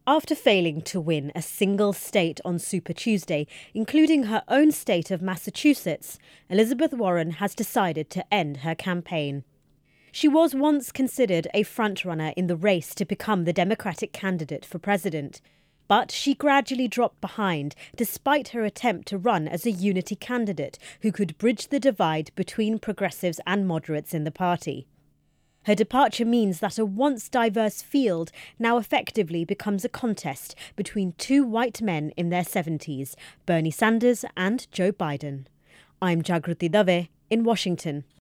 After failing to win a single state on Super Tuesday, including her own state of Massachusetts, Elizabeth Warren has decided to end her campaign. She was once considered a frontrunner in the race to become the Democratic candidate for president, but she gradually dropped behind despite her attempt to run as a unity candidate who could bridge the divide between progressives and moderates in the party. Her departure means that a once diverse field now effectively becomes a contest between two white men in their 70s, Bernie Sanders and Joe Biden. I'm Jagruti Dave in Washington.